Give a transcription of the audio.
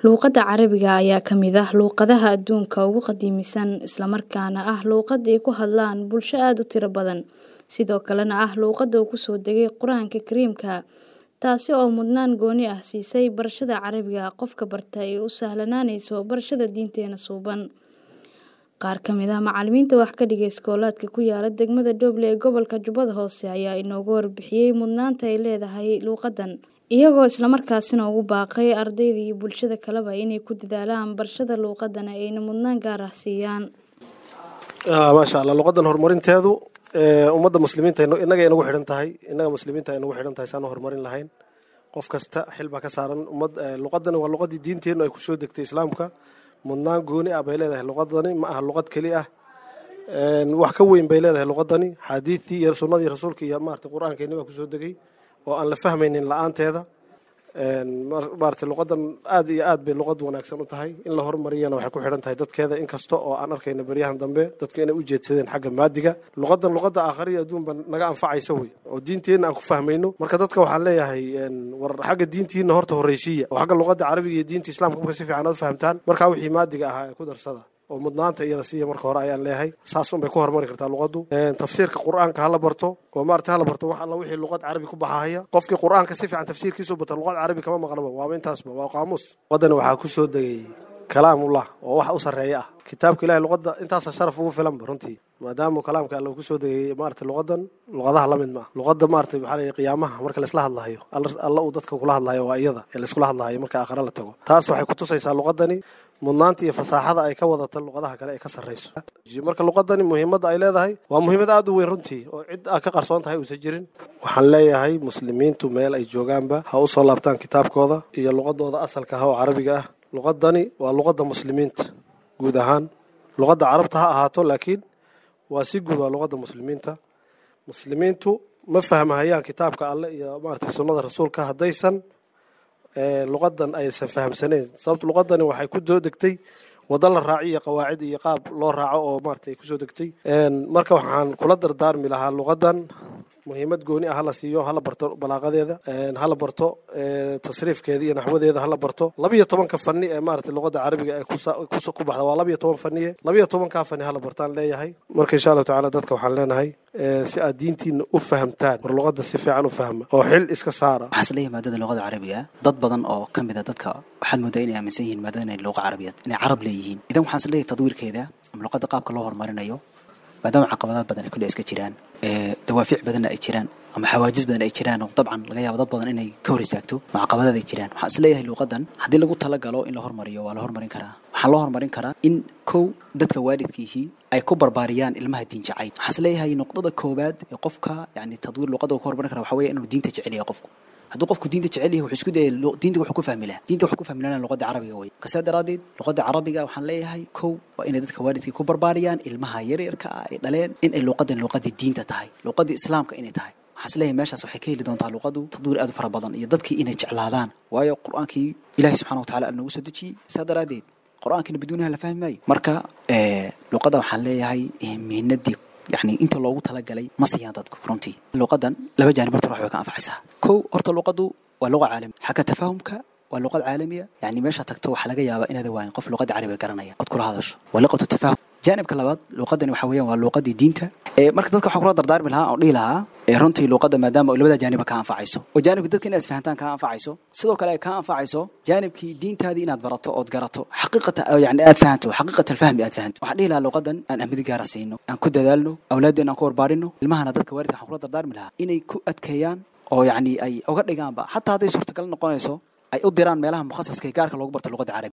Luuqadda Carabiga ayaa ka mid ah luuqadaha adduunka ugu qadiimisan isla markaana ah luuqad ay ku hadlaan bulsho aad u tiro badan, sidoo kalena ah luuqadda uu ku soo degay Qur'aanka Kariimka, taasi oo mudnaan gooni ah siisay barashada Carabiga qofka barta ay u sahlanaanayso barashada diinteena suuban. Qaar ka mid ah macallimiinta wax ka dhigay iskoolaadka ku yaala degmada Dooble ee gobolka Jubbada Hoose ayaa inoogu warbixiyay mudnaanta ay leedahay luuqaddan, iyagoo isla markaasina ugu baaqay ardayda iyo bulshada kaleba inay ku dadaalaan barashada luuqaddan ayna mudnaan gaar ah siiyaan. maasha Allah luuqaddan horumarinteedu ummadda muslimiinta inaga inagu xidhan tahay inagu xidhan tahay saan horumarin lahayn qof kasta xil baa ka saaran luuqaddan waa luuqadii diinteenu ay ku soo degtay islaamka mudnaan gooni ah bay leedahay luuqaddani ma aha luuqad kali ah wax ka weyn bay leedahay luuqaddani xadiithii iyo sunnadii rasuulka iyo maartay quraankeena baa ku soo degay oo aan la fahmaynin la'aanteeda maartay luuqaddan aad iyo aad bay luuqad wanaagsan u tahay in la horumariyana waxay ku xidhan tahay dadkeeda inkasta oo aan arkayna baryahan dambe dadka inay u jeedsadeen xagga maadiga luuqadda aakhiriya adduunba naga anfacaysa wey oo diinteena aan ku fahmayno marka dadka waxaan leeyahay war xagga diintiina horta horreysiiya oo xagga luuqadda carabiga iyo diinta islaamka marka si fiican aad fahamtaan marka wixii maadiga ahaa ee ku darsada oo mudnaanta iyada siiya marka hore ayaan leeyahay saas un bay ku horumari kartaa luuqaddu tafsiirka qur'aanka hala barto oo maartay hala barto wax alla wixii luuqad carabi ku baxaya qofkii qur'aanka si fiican tafsiirkiisu bato luuqad carabi kama maqnaba waaba intaasba waa qaamuus luuqaddana waxaa ku soo degay kalaamullah oo wax u sarreeya ah kitaabka ilaahay luuqadda intaasa sharaf ugu filanba runtii maadaama kalaamka alla ku soo degay maartay luuqaddan luuqadaha la mid ma luuqadda maartay waxaa la qiyaamaha marka la isla hadlayo alla uu dadka kula hadlayo waa iyada ee la iskula hadlayo marka aakhira la tago taas waxay ku tusaysaa luuqaddani mudnaanta iyo fasaaxada ay ka wadata luuqadaha kale ay ka sarreyso marka luuqaddani muhiimadda ay leedahay waa muhiimad aad u weyn runtii oo cid ka qarsoon tahay uusan jirin waxaan leeyahay muslimiintu meel ay joogaanba ha u soo laabtaan kitaabkooda iyo luuqadooda asalka ah oo carabiga ah luuqaddani waa luuqadda muslimiinta guud ahaan luuqadda carabta ha ahaato laakiin waa si guud waa luuqadda muslimiintu ma fahmahayaan kitaabka alle iyo maaragtay sunnada rasuulka haddaysan luuqaddan aysan fahamsanayn sababta luuqaddani waxay ku soo degtay waddo la raaciyo iyo qawaacid iyo qaab loo raaco oo maaragtay ku soo degtay marka waxaan kula dardaarmi lahaa luuqaddan muhiimad gooni ah hala siiyo hala barto balaaqadeeda hala barto tasriifkeeda iyo naxwadeeda hala barto 12 fanni ee maaragtay luuqadda carabiga ee ku baxda waa 12 fanniye 12 fanni hala bartaan leeyahay marka insha Allah taala dadka waxaan leenahay si aad diintiina u fahamtaan war luuqadda si fiican u fahma oo xil iska saara xasliye maadada luuqadda carabiga dad badan oo kamid ah dadka waxaad moodaa inay aaminsan yihiin maadada luuqadda carabiga inay carab leeyihiin idan waxaan isleeyahay tadwiirkeeda luuqadda qaabka loo horumarinayo maadaama caqabadaad badan kulli iska jiraan dawaafic badan ay jiraan ama xawaajiz badan ay jiraan oo dabcan laga yaabo dad badan inay ka hor istaagto caqabadaad ay jiraan waxaan isleeyahay luuqaddan haddii lagu talagalo in la horumariyo waa la horumarin karaa waxaa loo horumarin karaa in kow dadka waalidkiihii ay ku barbaariyaan ilmaha diin jacayl waxaan isleeyahay noqdada koowaad ee qofka yani tadwiir luuqadda ku horumarin kara waxaa weeye inuu diinta jecel yahay qofku hadduu qofku diinta jecel yahay wuxuu isku dayay diinta wuxuu ku fahmi lahaa diinta wuxuu ku fahmi lahaa luuqadda carabiga way kasaa daraadeed luuqadda carabiga waxaan leeyahay kow waa inay dadka waalidkii ku barbaariyaan ilmaha yaryarka ah ay dhaleen in ay luuqaddii diinta tahay luuqaddii islaamka inay tahay waxaan isleeyahay meeshaas waxay ka heli doontaa luuqaddu tadwiir aad u fara badan iyo dadkii inay jeclaadaan waayo qur'aankii ilaahay subxaanahu watacaala nagu soo dejiyey saa daraadeed qur'aankina biduunaha la fahmi maayo marka luuqadda waxaan leeyahay mihnadii يعني أنت لو قلت لك علي ما صيادتك فرنتي اللغة لما جاني برضو راح يكون أنفعسها كو أرت اللغة واللغة عالمية حكى تفاهمك واللغة العالمية يعني مش هتكتو حلقة يا إن ذوين قف لغة عربية قرنية أذكر هذا الشيء ولغة التفاهم جانب كلابات لغة وحوية واللغة دينته مركز ذلك حقرا دردار منها أو ليلها رنتي لغة ما دام اللي بدأ جانب كان أنفعسه وجانب ذلك الناس فهمتان كان أنفعسه صدق كلا كان أنفعسه جانب كي دينته هذه نادبرته أو تجارته حقيقة يعني أفهمته حقيقة الفهم أفهمته وحديلها لغة أن أمد جارسينه أن كد ذلنا أولادنا كور بارينه المهنة ذلك وارد حقرا دردار منها إني كؤت كيان أو يعني أي أو قد جانبه حتى هذه صورة كلنا قنايسه أي أديران مالها مخصص كيكارك لو قبرت اللغة العربية